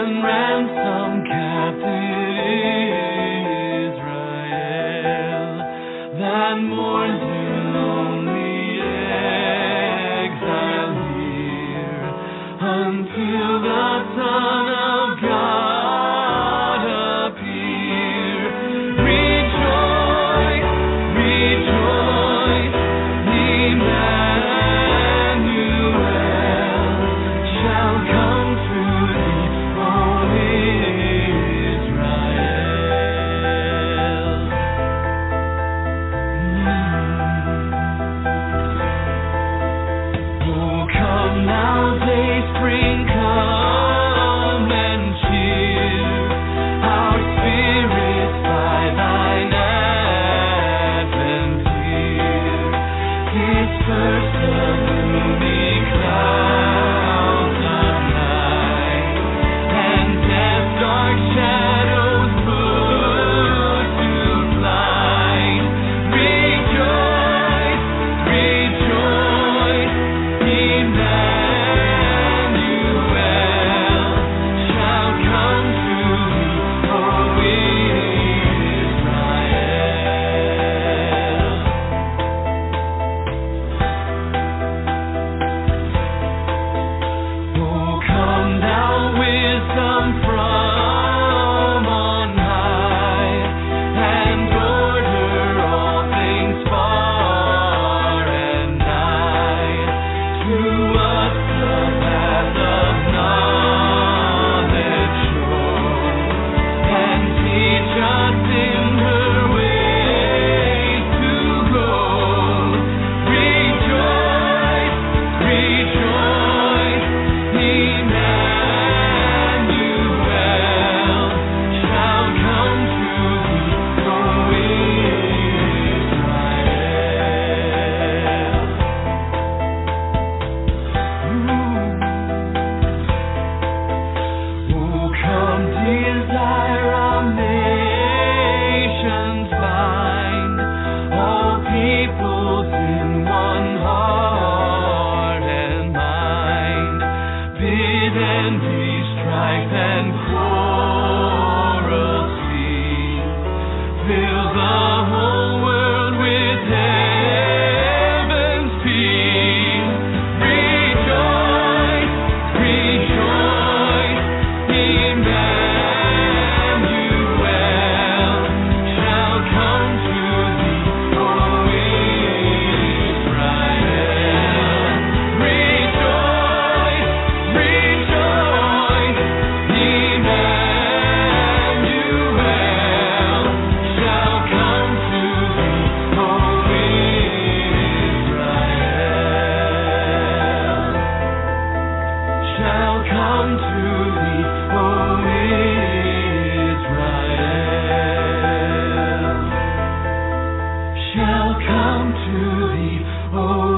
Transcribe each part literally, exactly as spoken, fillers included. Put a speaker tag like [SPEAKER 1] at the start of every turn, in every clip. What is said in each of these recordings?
[SPEAKER 1] and ransom captive Israel that mourns in lonely exile here until the Son of God appear. Rejoice, rejoice, Emmanuel shall come to thee, O Israel. Mm. Oh, come now, day spring, come and cheer our spirits by thine advent here. Disperse the gloomy clouds of night, and death's dark shadows put to flight. Rejoice, rejoice, Emmanuel shall come to thee, O Israel. Oh, come thou wisdom from on high, and order all things far and nigh. To us the path of knowledge show, and teach us in her ways to go. Rejoice, rejoice, Emmanuel shall come to thee, O Israel. Oh, come desire our nations bind, all peoples in one heart and mind. Bid envy, strife, and quarrel cease. Fill the whole world with heaven's peace. Rejoice, rejoice, Emmanuel shall come to thee, O Israel. Rejoice, rejoice, Emmanuel shall come to thee, O Israel. Shall come to thee, O Israel. Shall come to thee, O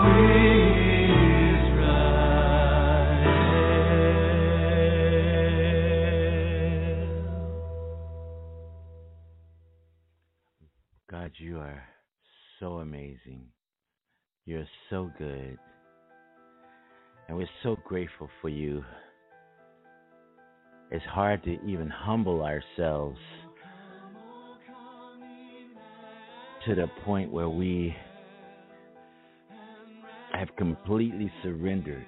[SPEAKER 1] Israel.
[SPEAKER 2] God, you are so amazing. You're so good. And we're so grateful for you. It's hard to even humble ourselves to the point where we have completely surrendered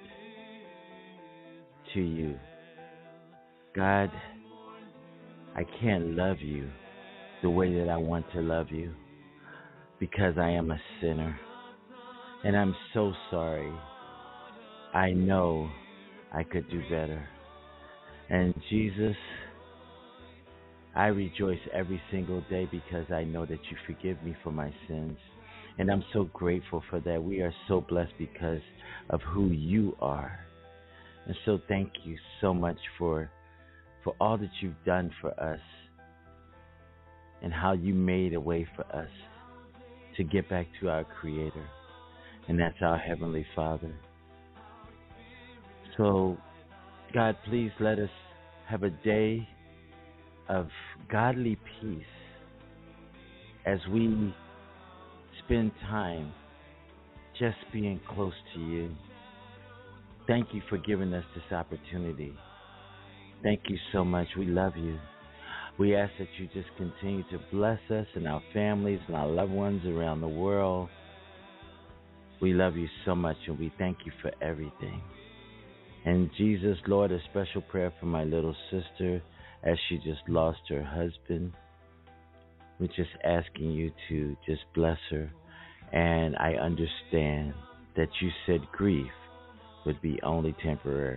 [SPEAKER 2] to you. God, I can't love you the way that I want to love you because I am a sinner. And I'm so sorry. I know I could do better. And Jesus, I rejoice every single day because I know that you forgive me for my sins. And I'm so grateful for that. We are so blessed because of who you are. And so thank you so much for for all that you've done for us and how you made a way for us to get back to our Creator. And that's our Heavenly Father. So, God, please let us have a day of godly peace as we spend time just being close to you. Thank you for giving us this opportunity. Thank you so much. We love you. We ask that you just continue to bless us and our families and our loved ones around the world. We love you so much, and we thank you for everything. And Jesus, Lord, a special prayer for my little sister as she just lost her husband. We're just asking you to just bless her. And I understand that you said grief would be only temporary,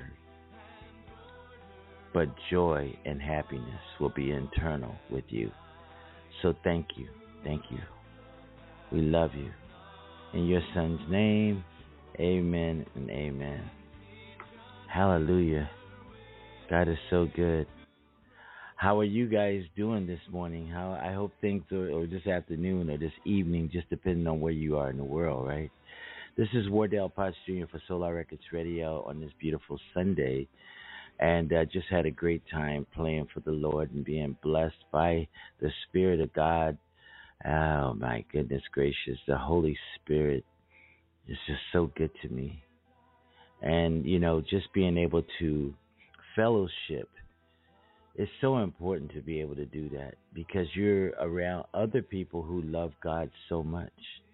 [SPEAKER 2] but joy and happiness will be eternal with you. So thank you. Thank you. We love you. In your son's name, amen and amen. Hallelujah. God is so good. How are you guys doing this morning? How I hope things are, or this afternoon or this evening, just depending on where you are in the world, right? This is Wardell Potts Junior for Solar Records Radio on this beautiful Sunday. And I uh, just had a great time playing for the Lord and being blessed by the Spirit of God. Oh, my goodness gracious. The Holy Spirit is just so good to me. And, you know, just being able to fellowship, it's so important to be able to do that because you're around other people who love God so much.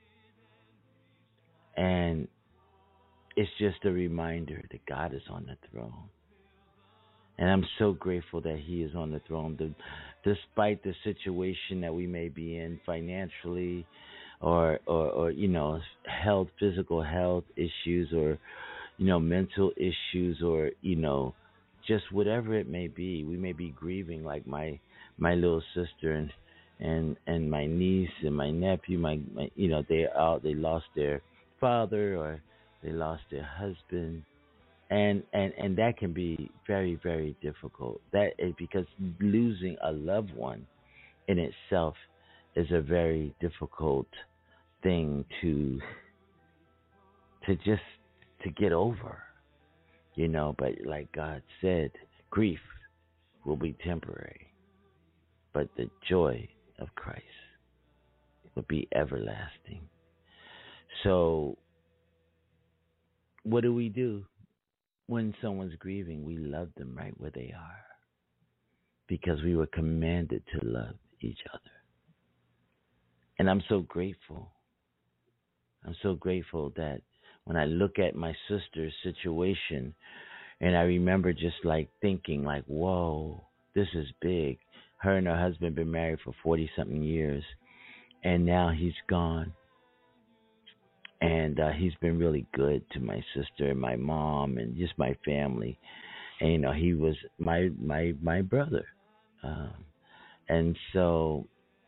[SPEAKER 2] And it's just a reminder that God is on the throne. And I'm so grateful that he is on the throne. The, despite the situation that we may be in financially or, or, or, you know, health, physical health issues or, you know, mental issues or, you know, just whatever it may be. We may be grieving like my my little sister and and, and my niece and my nephew, my, my you know, they out they lost their father or they lost their husband. And, and and that can be very, very difficult. That is because losing a loved one in itself is a very difficult thing to to just to get over, you know. But like God said, grief will be temporary, but the joy of Christ will be everlasting. So, what do we do? When someone's grieving, we love them right where they are because we were commanded to love each other. And I'm so grateful. I'm so grateful that when I look at my sister's situation and I remember just like thinking like, whoa, this is big. Her and her husband been married for forty-something years, and now he's gone. And uh, he's been really good to my sister and my mom and just my family. And, you know, he was my my my brother. Um, and so,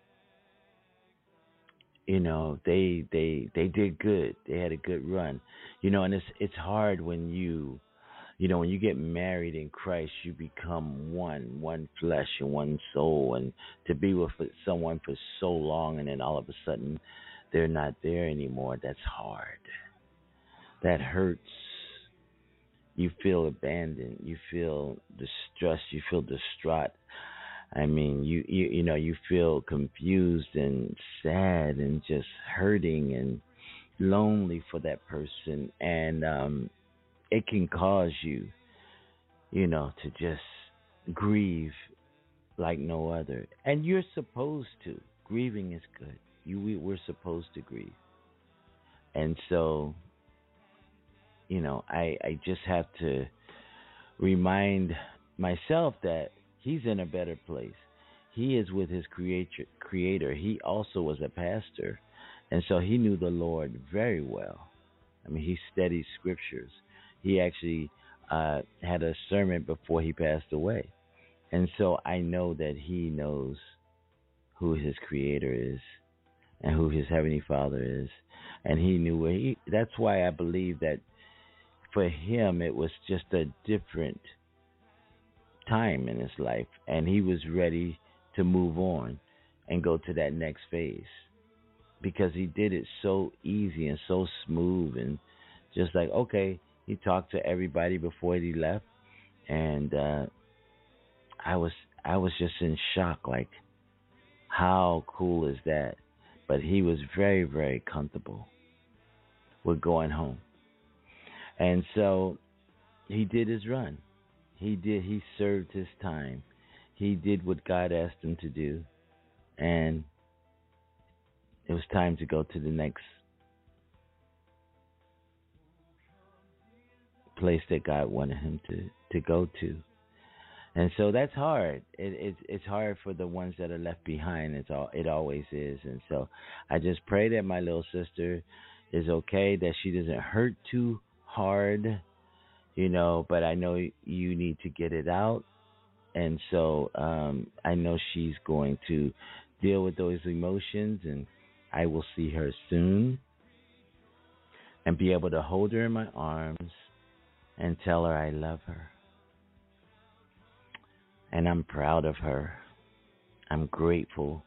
[SPEAKER 2] you know, they they they did good. They had a good run. You know, and it's it's hard when you, you know, when you get married in Christ, you become one, one flesh and one soul. And to be with someone for so long and then all of a sudden they're not there anymore, that's hard. That hurts. You feel abandoned. You feel distressed. You feel distraught. I mean, you, you you know, you feel confused and sad and just hurting and lonely for that person. And um, it can cause you, you know, to just grieve like no other. And you're supposed to. Grieving is good. You, we, we're supposed to grieve. And so, you know, I, I just have to remind myself that he's in a better place. He is with his creator. creator. He also was a pastor. And so he knew the Lord very well. I mean, he studied scriptures. He actually uh, had a sermon before he passed away. And so I know that he knows who his creator is and who his heavenly Father is. And he knew where he, that's why I believe that for him it was just a different time in his life. And he was ready to move on and go to that next phase because he did it so easy and so smooth and just like, okay, he talked to everybody before he left. And uh, I was I was just in shock, like, how cool is that? But he was very, very comfortable with going home. And so he did his run. He did. He served his time. He did what God asked him to do, and it was time to go to the next place that God wanted him to to go to. And so that's hard. It, it's it's hard for the ones that are left behind. It's all it always is. And so I just pray that my little sister is okay, that she doesn't hurt too hard, you know. But I know you need to get it out, and so um, I know she's going to deal with those emotions, and I will see her soon and be able to hold her in my arms and tell her I love her. And I'm proud of her. I'm grateful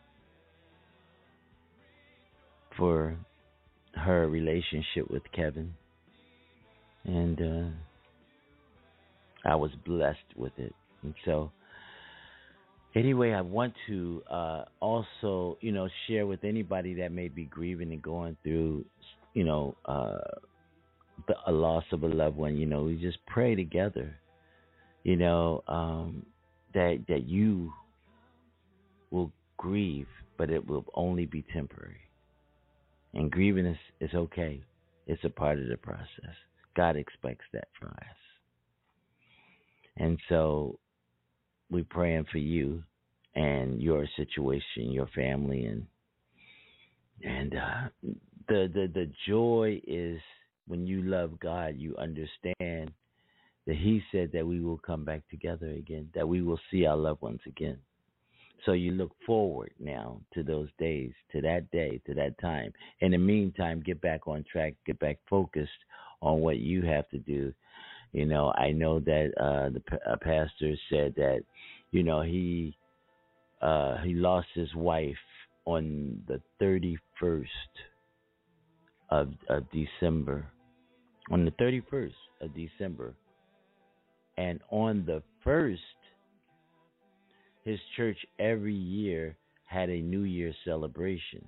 [SPEAKER 2] for her relationship with Kevin. And uh, I was blessed with it. And so, anyway, I want to uh, also, you know, share with anybody that may be grieving and going through, you know, uh, the, a loss of a loved one. You know, we just pray together, you know, um, that that you will grieve, but it will only be temporary. And grieving is, is okay. It's a part of the process. God expects that from us. And so we're praying for you and your situation, your family, and and uh, the the the joy is when you love God, you understand that He said that we will come back together again, that we will see our loved ones again. So you look forward now to those days, to that day, to that time. In the meantime, get back on track, get back focused on what you have to do. You know, I know that uh, the uh, pastor said that, you know, he uh, he lost his wife on the thirty-first of of December, on the thirty-first of December. And on the first, his church every year had a New Year celebration.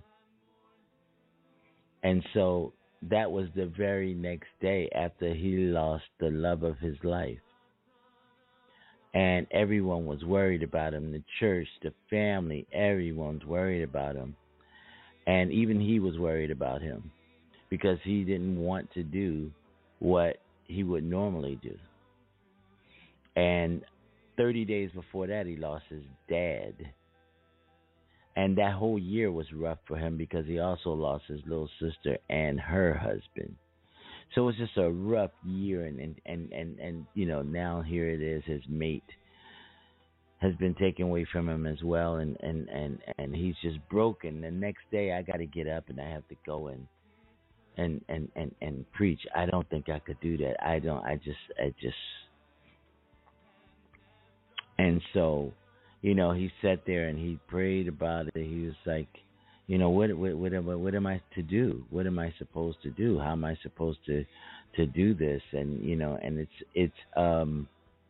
[SPEAKER 2] And so that was the very next day after he lost the love of his life. And everyone was worried about him. The church, the family, everyone's worried about him. And even he was worried about him because he didn't want to do what he would normally do. And thirty days before that, he lost his dad. And that whole year was rough for him because he also lost his little sister and her husband. So it was just a rough year. And, and, and, and, and you know, now here it is, his mate has been taken away from him as well. And, and, and, and he's just broken. The next day, I got to get up and I have to go and, and, and, and, and preach. I don't think I could do that. I don't, I just, I just... And so, you know, he sat there and he prayed about it. He was like, you know, what what what am, what am I to do? What am I supposed to do? How am I supposed to to do this? And you know, and it's it's um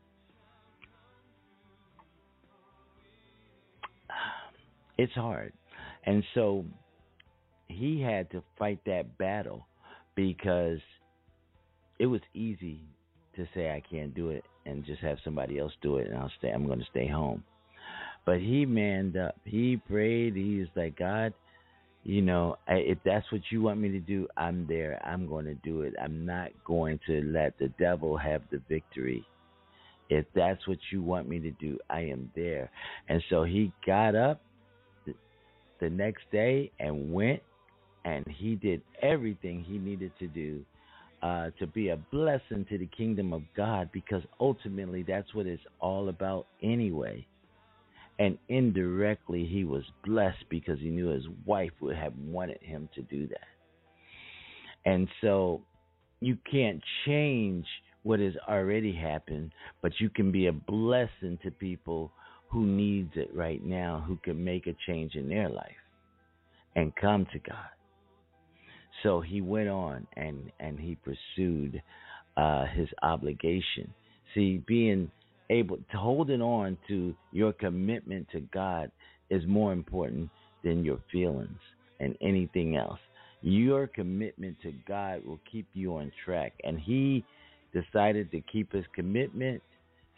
[SPEAKER 2] it's hard. And so he had to fight that battle because it was easy to say I can't do it and just have somebody else do it, and I'll stay. I'm going to stay home. But he manned up. He prayed. He was like, God, you know, I, if that's what you want me to do, I'm there. I'm going to do it. I'm not going to let the devil have the victory. If that's what you want me to do, I am there. And so he got up the, the next day and went, and he did everything he needed to do Uh, to be a blessing to the kingdom of God, because ultimately that's what it's all about anyway. And indirectly he was blessed because he knew his wife would have wanted him to do that. And so you can't change what has already happened, but you can be a blessing to people who needs it right now, who can make a change in their life and come to God. So he went on and, and he pursued uh, his obligation. See, being able to holding on to your commitment to God is more important than your feelings and anything else. Your commitment to God will keep you on track. And he decided to keep his commitment,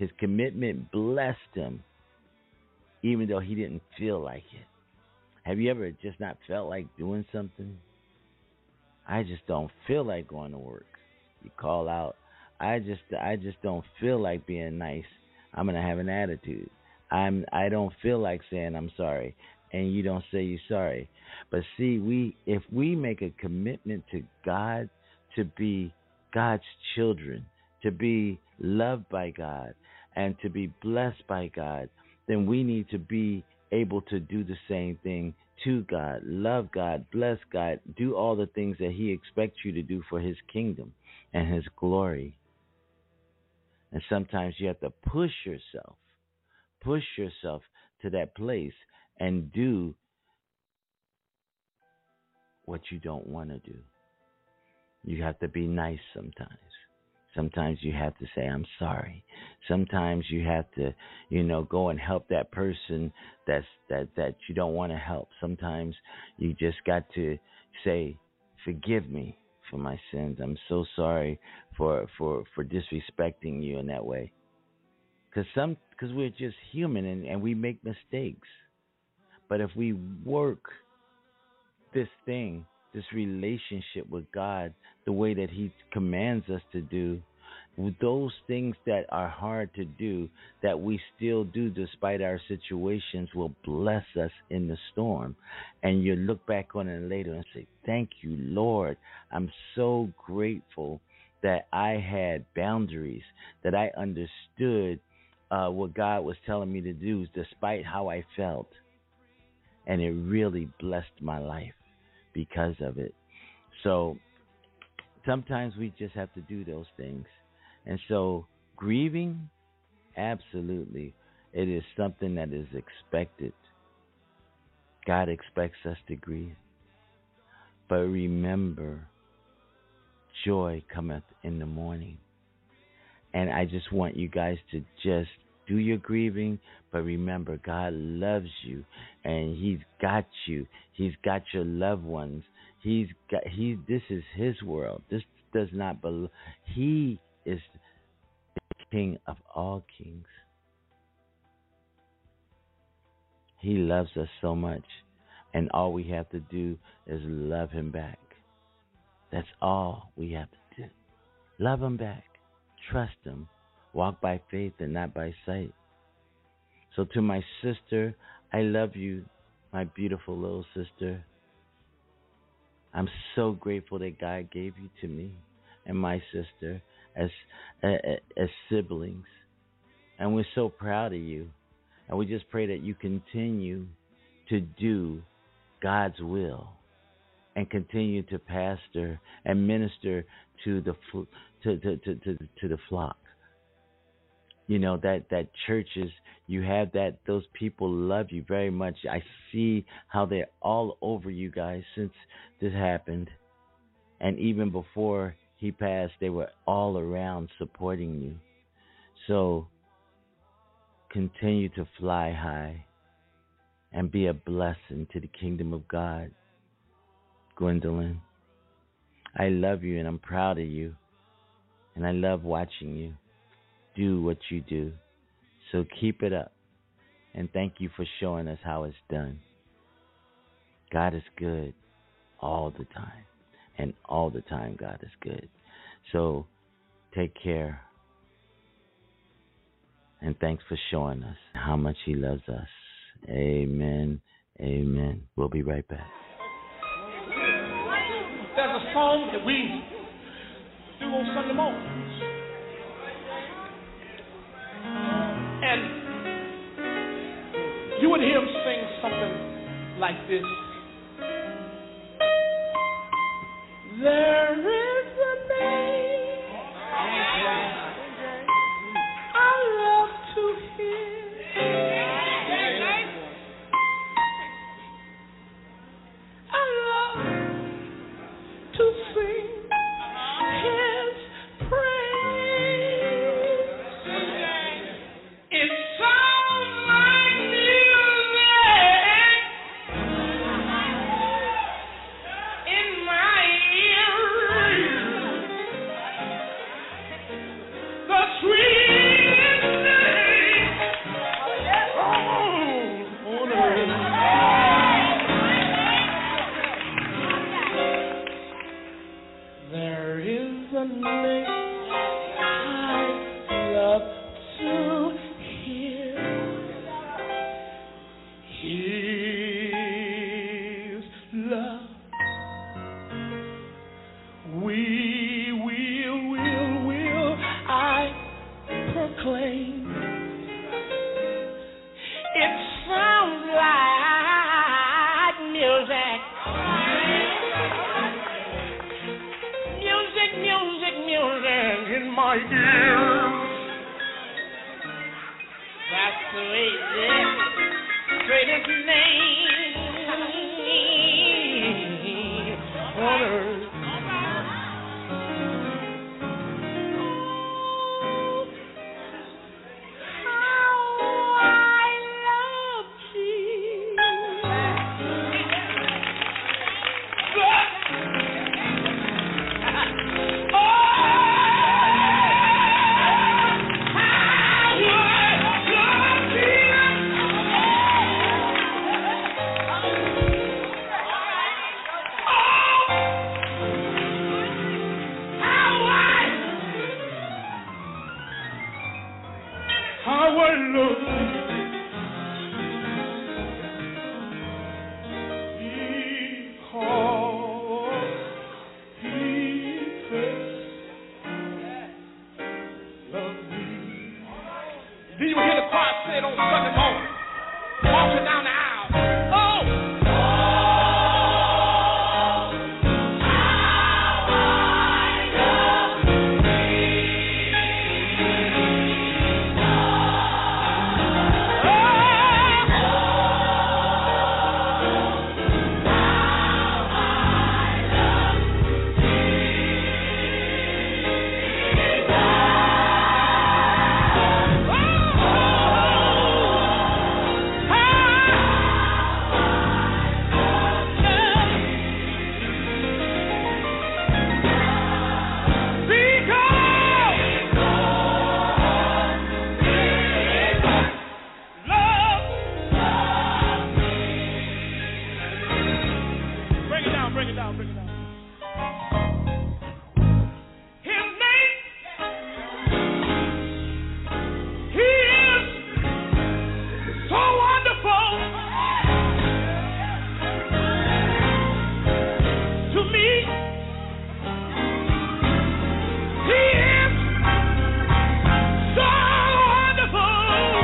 [SPEAKER 2] His commitment blessed him, even though he didn't feel like it. Have you ever just not felt like doing something? I just don't feel like going to work. You call out, I just I just don't feel like being nice. I'm gonna have an attitude. I'm I don't feel like saying I'm sorry, and you don't say you're sorry. But see, we if we make a commitment to God to be God's children, to be loved by God, and to be blessed by God, then we need to be able to do the same thing to God, love God, bless God, do all the things that He expects you to do for His kingdom and His glory. And sometimes you have to push yourself, push yourself to that place and do what you don't want to do. You have to be nice sometimes. Sometimes you have to say, I'm sorry. Sometimes you have to, you know, go and help that person that's that, that you don't want to help. Sometimes you just got to say, forgive me for my sins. I'm so sorry for for, for disrespecting you in that way. Because some, because we're just human and, and we make mistakes. But if we work this thing, this relationship with God, the way that He commands us to do, those things that are hard to do, that we still do despite our situations, will bless us in the storm. And you look back on it later and say, thank you, Lord. I'm so grateful that I had boundaries, that I understood uh, what God was telling me to do despite how I felt. And it really blessed my life because of it. So sometimes we just have to do those things. And so grieving, absolutely, it is something that is expected. God expects us to grieve. But remember, joy cometh in the morning. And I just want you guys to just do your grieving, but remember, God loves you, and He's got you. He's got your loved ones. He's got. He. This is His world. This does not belong. He is the King of all kings. He loves us so much, and all we have to do is love Him back. That's all we have to do. Love Him back. Trust Him. Walk by faith and not by sight. So to my sister, I love you, my beautiful little sister. I'm so grateful that God gave you to me and my sister as as, as siblings. And we're so proud of you. And we just pray that you continue to do God's will and continue to pastor and minister to the to to to to, to the flock. You know, that, that churches, you have that, those people love you very much. I see how they're all over you guys since this happened. And even before he passed, they were all around supporting you. So continue to fly high and be a blessing to the kingdom of God. Gwendolyn, I love you and I'm proud of you. And I love watching you do what you do. So keep it up. And thank you for showing us how it's done. God is good all the time. And all the time God is good. So take care. And thanks for showing us how much He loves us. Amen. Amen. We'll be right back.
[SPEAKER 3] There's a song that we do on Sunday mornings. And you would hear him sing something like this. There is a name I love to hear. I love to sing His praise. It sounds like music in my ear. down, bring it down. His name, He is so wonderful to me. He is so wonderful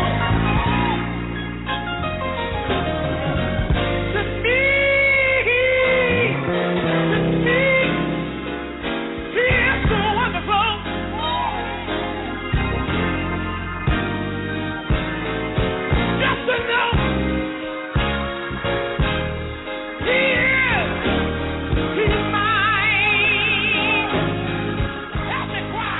[SPEAKER 3] to me. To me, He is so wonderful. Just to know He is, He's mine. Help me cry.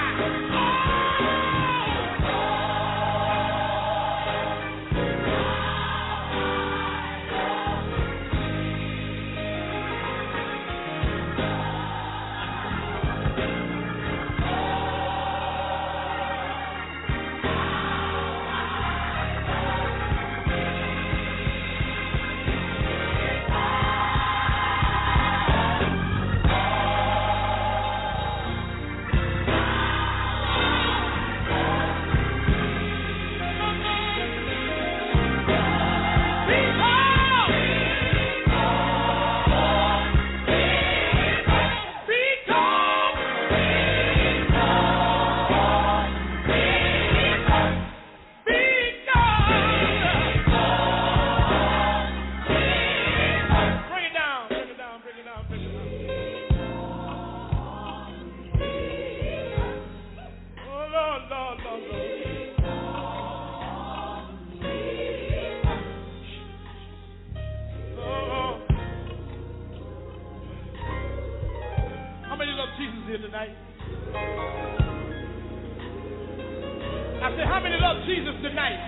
[SPEAKER 3] Bring it down, bring it down, bring it down, bring it down. Oh, Lord, Lord, Lord, Lord. Oh. How many love Jesus here tonight? I said, how many love Jesus tonight?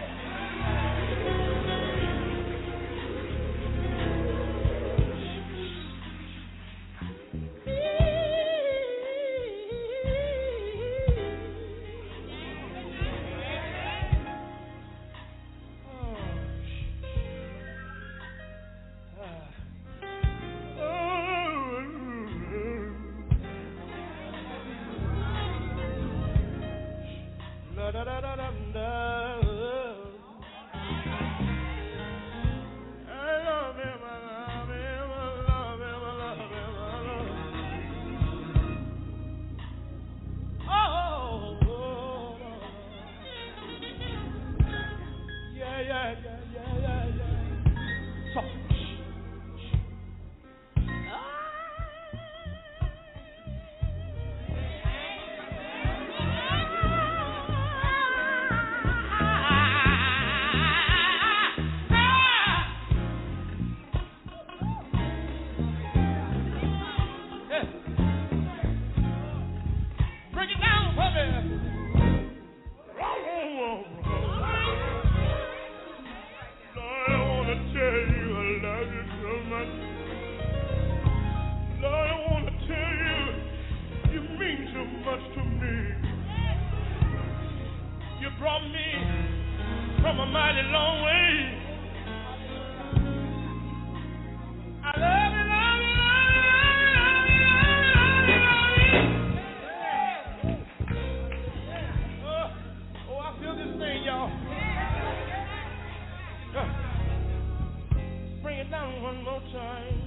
[SPEAKER 3] Yeah, yeah, yeah, yeah, yeah, yeah. So, yeah. Break it down for me. Lord, I want to tell you I love you so much. Lord, I want to tell you you mean so much to me. You brought me from a mighty long way. I love you, love you, love you, love you, love you, love you. Oh, oh, I feel this thing, y'all. Uh, Bring it down one more time.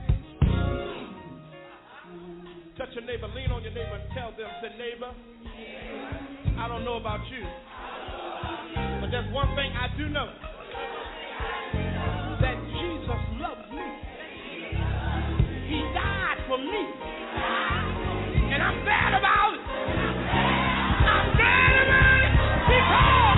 [SPEAKER 3] Touch your neighbor, lean on your neighbor and tell them, say, neighbor, I don't know about you, but there's one thing I do know, that Jesus loves me. He died for me. And I'm glad about it. I'm glad about it because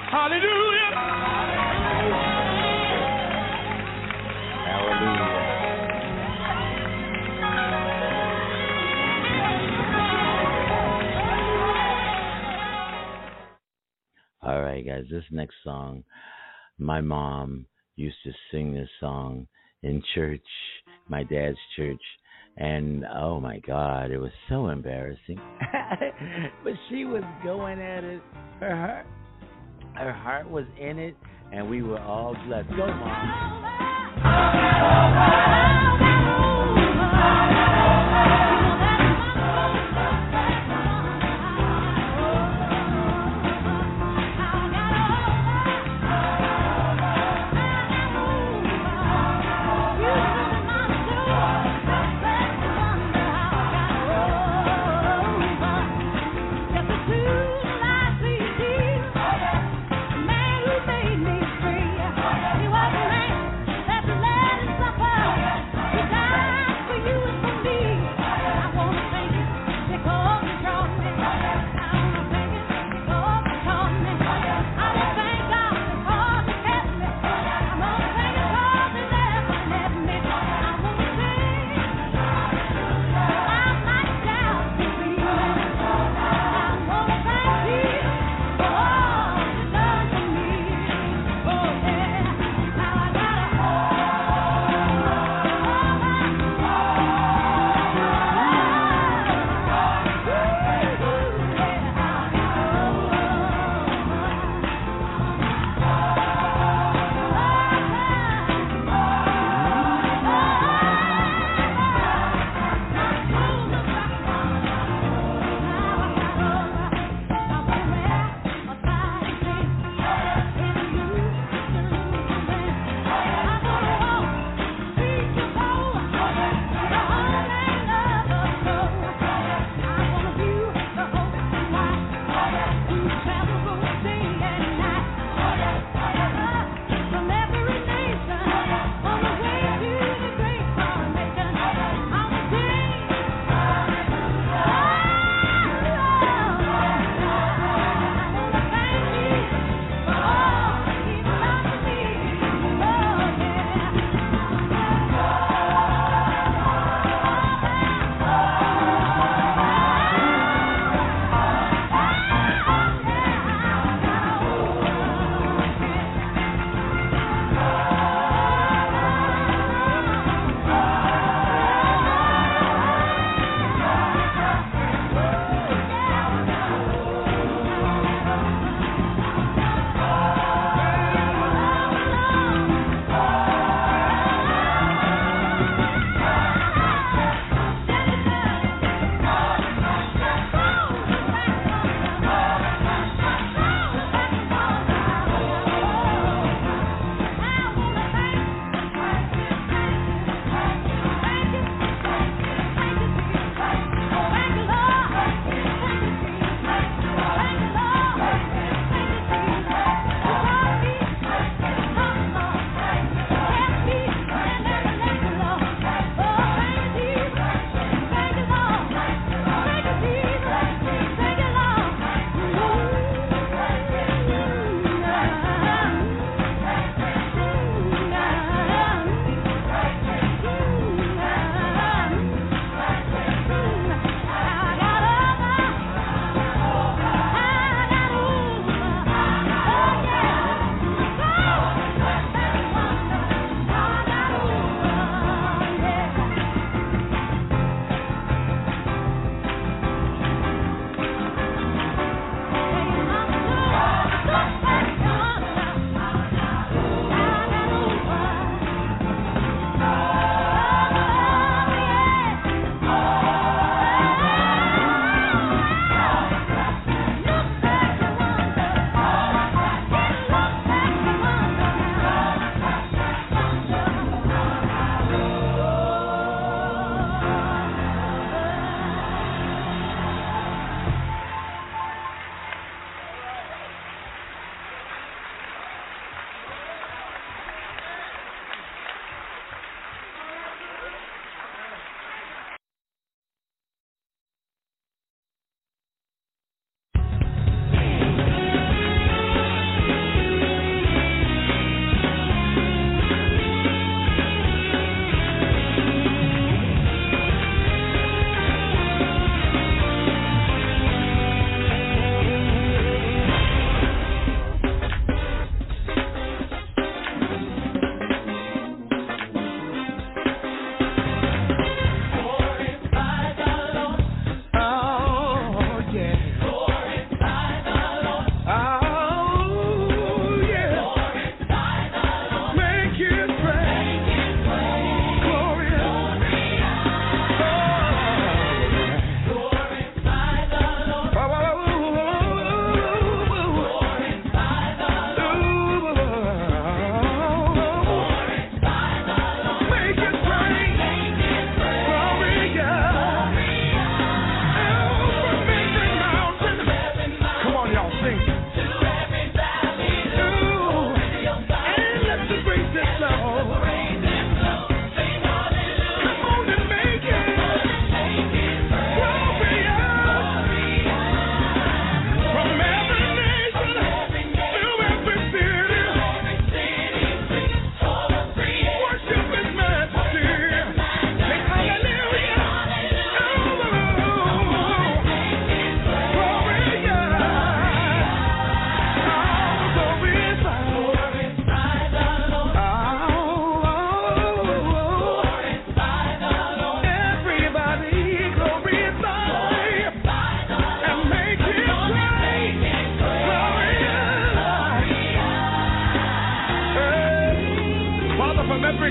[SPEAKER 3] Hallelujah.
[SPEAKER 2] Hallelujah. All right, guys, this next song, my mom used to sing this song in church, my dad's church, and oh my God, it was so embarrassing. But she was going at it. Her heart, her heart was in it, and we were all blessed. Go, Mom.
[SPEAKER 4] Man who made me free. He was a man that let us suffer.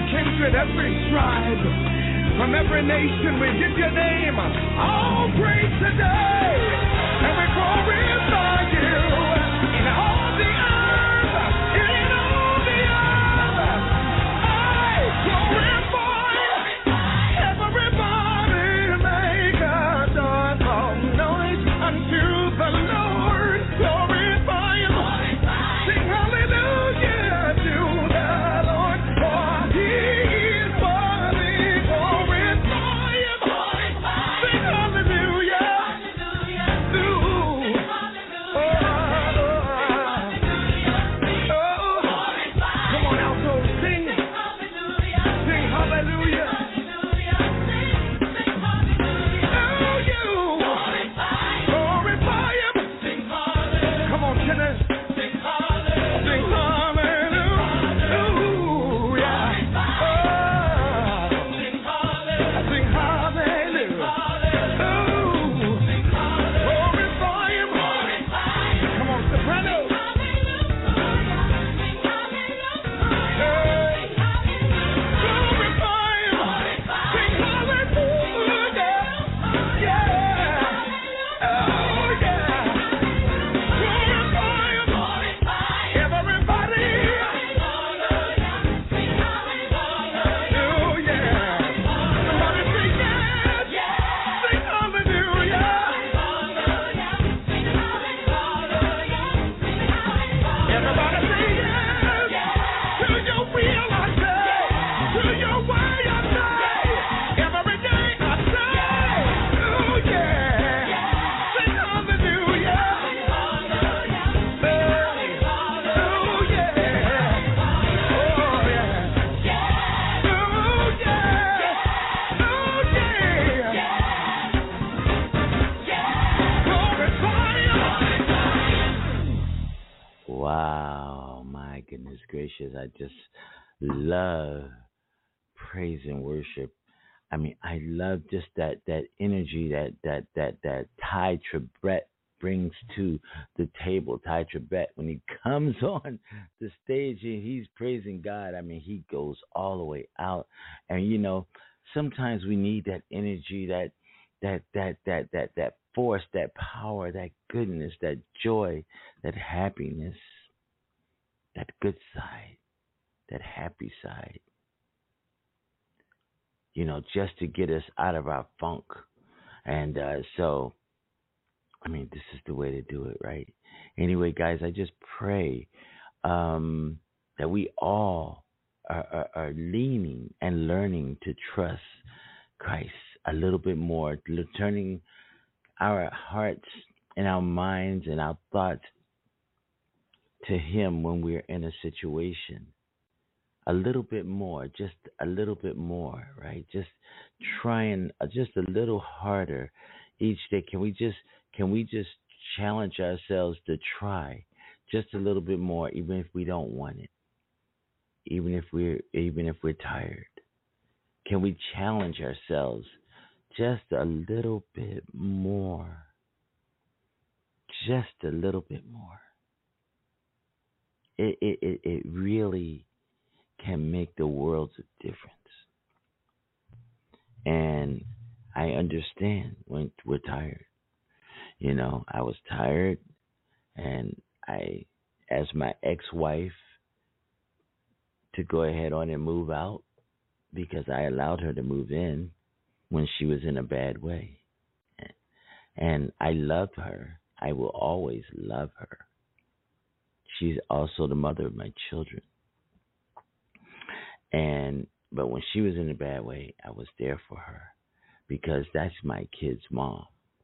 [SPEAKER 3] kindred, every tribe, from every nation, we give your name all praise today, and we glorify you in all the earth, in all the earth. I glorify everybody, make a joyful noise unto the Lord. Glorify him, sing hallelujah to the Lord, for he is worthy. Glorify him, sing hallelujah. Ooh. Oh, oh, oh. Come on, alto, sing, sing hallelujah. Oh, you glorify him. Come on, tenors, sing hallelujah. Ooh, yeah. Oh, sing hallelujah. Ooh, glorify him. Come on, soprano. Hey, glorify him. Sing hallelujah. Yeah. Oh, yeah. Glorify him. Everybody. Oh, yeah. Somebody say yes. Sing hallelujah. Everybody say yes. To your will I say. To your way I say. Every day I say. Oh, yeah. Sing hallelujah. Hey. Oh, yeah. Oh, yeah. Oh, yeah. Oh, yeah. Glorify him.
[SPEAKER 2] Wow, my goodness gracious. I just love praise and worship. I mean, I love just that that energy that that that that Ty Tribbett brings to the table. Ty Tribbett, when he comes on the stage and he's praising God, I mean, he goes all the way out. And you know, sometimes we need that energy, that that that that that that force, that power, that goodness, that joy, that happiness, that good side, that happy side. You know, just to get us out of our funk. And uh, so, I mean, this is the way to do it, right? Anyway, guys, I just pray um, that we all are, are, are leaning and learning to trust Christ a little bit more, turning our hearts and our minds and our thoughts to Him when we're in a situation. A little bit more, just a little bit more, right? Just trying uh, just a little harder each day. Can we just can we just challenge ourselves to try just a little bit more, even if we don't want it, even if we're even if we're tired? Can we challenge ourselves just a little bit more, just a little bit more? It it it, it really can make the world a difference. And I understand when we're tired. You know, I was tired, and I asked my ex-wife to go ahead on and move out because I allowed her to move in when she was in a bad way. And I love her. I will always love her. She's also the mother of my children. And but when she was in a bad way, I was there for her because that's my kid's mom.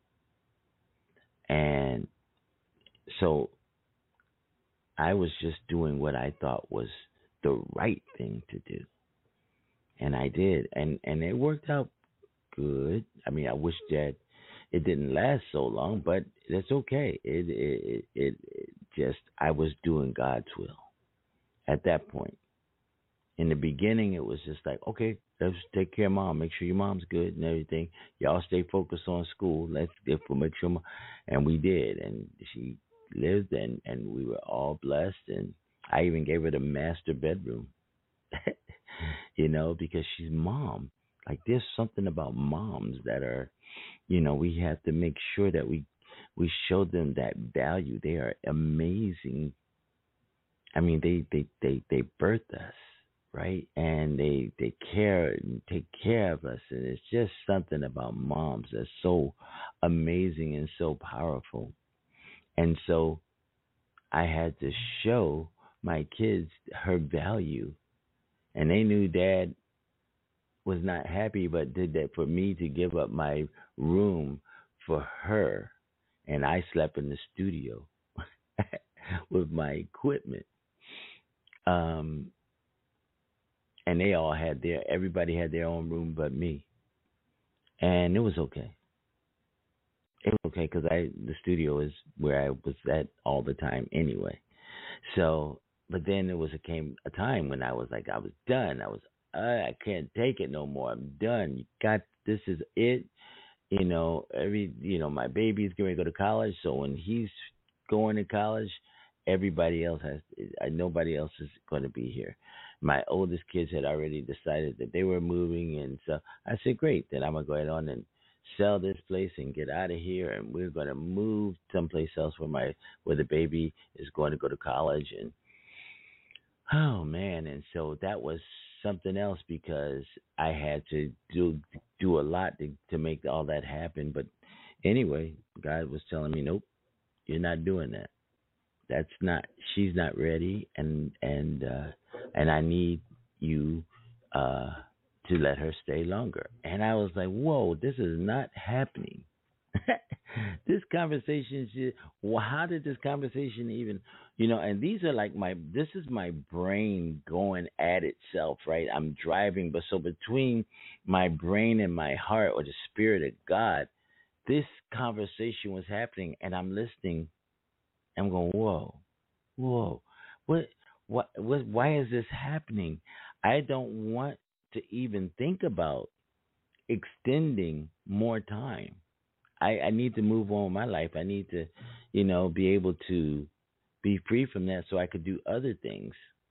[SPEAKER 2] And so I was just doing what I thought was the right thing to do. And I did. And, and it worked out good. I mean, I wish that it didn't last so long, but that's okay. It, it, it, it just, I was doing God's will at that point. In the beginning, it was just like, okay, let's take care of mom. Make sure your mom's good and everything. Y'all stay focused on school. Let's get for make sure. Mom. And we did. And she lived, and, and we were all blessed. And I even gave her the master bedroom. you know, because she's mom. Like there's something about moms that are, you know, we have to make sure that we we show them that value. They are amazing. I mean, they they they they birth us, right? And they they care and take care of us, and it's just something about moms that's so amazing and so powerful. And so I had to show my kids her value, and they knew Dad was not happy, but did that for me to give up my room for her, and I slept in the studio with my equipment. Um, and they all had their, everybody had their own room but me, and it was okay. It was okay because I, the studio is where I was at all the time anyway. So, but then there was a came a time when I was like, I was done. I was, I, I can't take it no more. I'm done. You got, this is it. You know, every, you know, my baby's going to go to college. So when he's going to college, everybody else has, uh, nobody else is going to be here. My oldest kids had already decided that they were moving. And so I said, great, then I'm going to go ahead on and sell this place and get out of here. And we're going to move someplace else where my, where the baby is going to go to college. And oh man. And so that was something else because I had to do, do a lot to, to make all that happen. But anyway, God was telling me, nope, you're not doing that. That's not, she's not ready. And, and, uh, and I need you, uh, to let her stay longer. And I was like, whoa, this is not happening. This conversation, should, well, how did this conversation even, you know, and these are like my, this is my brain going at itself, right? I'm driving, but so between my brain and my heart or the spirit of God, this conversation was happening and I'm listening. I'm going, whoa, whoa, what, what, what, why is this happening? I don't want to even think about extending more time. I, I need to move on with my life. I need to, you know, be able to be free from that so I could do other things.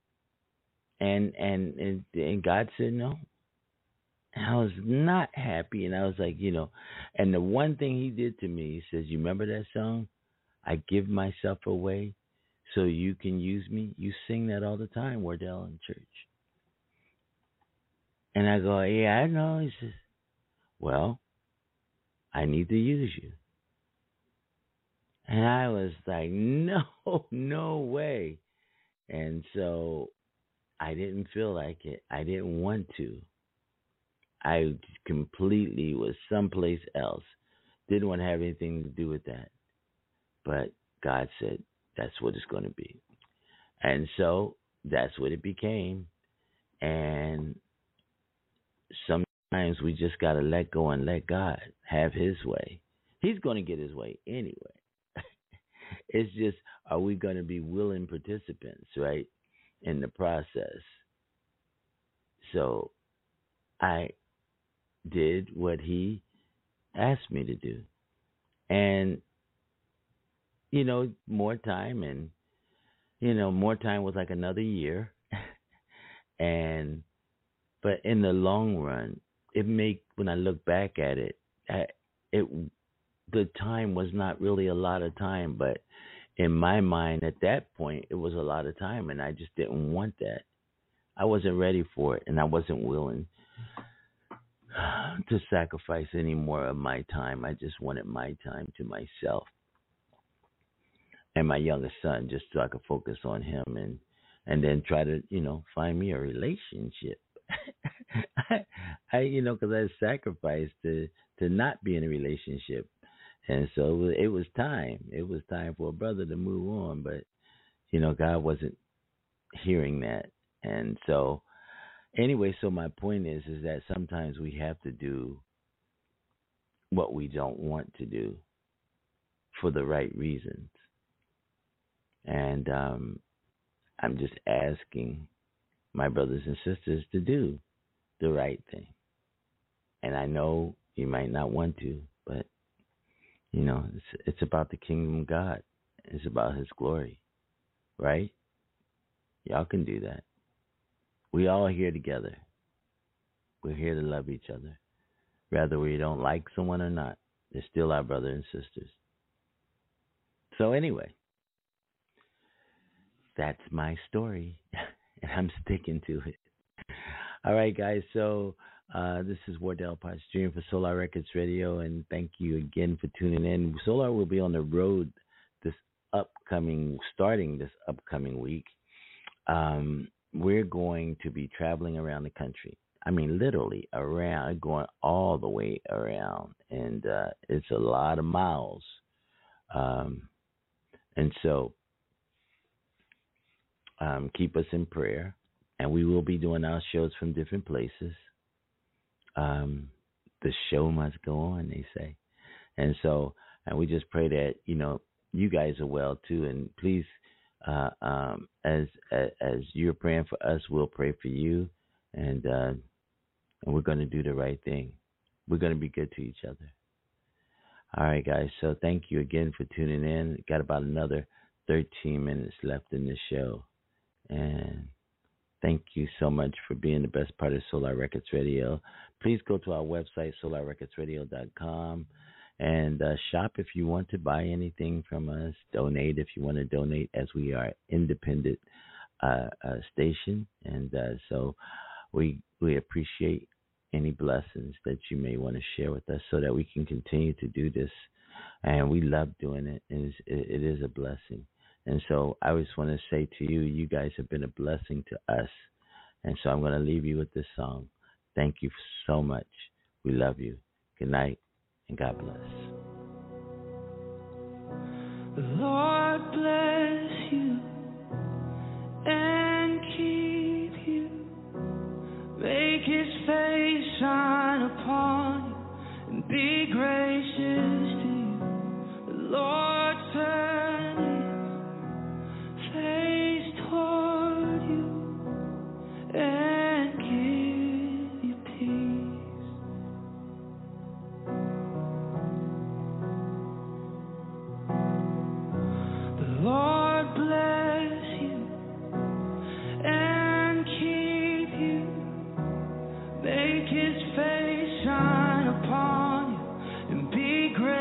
[SPEAKER 2] And and and, and God said no. And I was not happy. And I was like, you know, and the one thing he did to me, he says, you remember that song? I give myself away so you can use me. You sing that all the time, Wardell, in church. And I go, yeah, I know. He says, well, I need to use you. And I was like, no, no way. And so I didn't feel like it. I didn't want to. I completely was someplace else. Didn't want to have anything to do with that. But God said, that's what it's going to be. And so that's what it became. And sometimes we just got to let go and let God have his way. He's going to get his way anyway. It's just, are we going to be willing participants, right, in the process? So I did what he asked me to do. And, you know, more time and, you know, more time was like another year. and, but in the long run, it make, when I look back at it, it, the time was not really a lot of time, but in my mind at that point, it was a lot of time, and I just didn't want that. I wasn't ready for it, and I wasn't willing to sacrifice any more of my time. I just wanted my time to myself and my youngest son, just so I could focus on him and and then try to, you know, find me a relationship. I, I, you know, because I sacrificed to to not be in a relationship. And so it was, it was time. It was time for a brother to move on. But, you know, God wasn't hearing that. And so, anyway, so my point is, is that sometimes we have to do what we don't want to do for the right reasons. And um, I'm just asking my brothers and sisters to do the right thing. And I know you might not want to, but you know, it's it's about the kingdom of God. It's about his glory, right? Y'all can do that. We all here together. We're here to love each other. Whether we don't like someone or not, they're still our brothers and sisters. So anyway, that's my story, and I'm sticking to it. All right, guys, so uh, this is Wardell Potts Junior for Solar Records Radio, and thank you again for tuning in. Solar will be on the road this upcoming, starting this upcoming week. Um, we're going to be traveling around the country. I mean, literally around, going all the way around, and uh, it's a lot of miles. Um, and so um, keep us in prayer, and we will be doing our shows from different places. Um, the show must go on, they say. And so, and we just pray that, you know, you guys are well too, and please, uh, um, as, as as you're praying for us, we'll pray for you, and uh, and we're going to do the right thing. We're going to be good to each other. All right, guys. So thank you again for tuning in. Got about another thirteen minutes left in the show, and thank you so much for being the best part of Solar Records Radio. Please go to our website, solar records radio dot com. And uh, shop if you want to buy anything from us. Donate if you want to donate, as we are an independent uh, uh, station. And uh, so we we appreciate any blessings that you may want to share with us so that we can continue to do this. And we love doing it, and it's, it, it is a blessing. And so I just want to say to you, you guys have been a blessing to us. And so I'm going to leave you with this song. Thank you so much. We love you. Good night. And God bless.
[SPEAKER 1] The Lord bless you and keep you. Make his face shine upon you and be gracious to you. The Lord turn his face toward you and give you peace. Lord bless you and keep you. Make his face shine upon you and be gracious.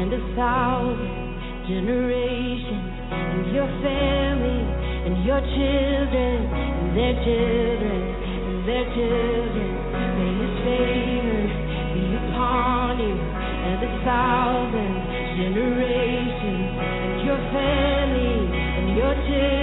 [SPEAKER 4] and a thousand generations, and your family, and your children, and their children, and their children. May His favor be upon you, and a thousand generations, and your family, and your children.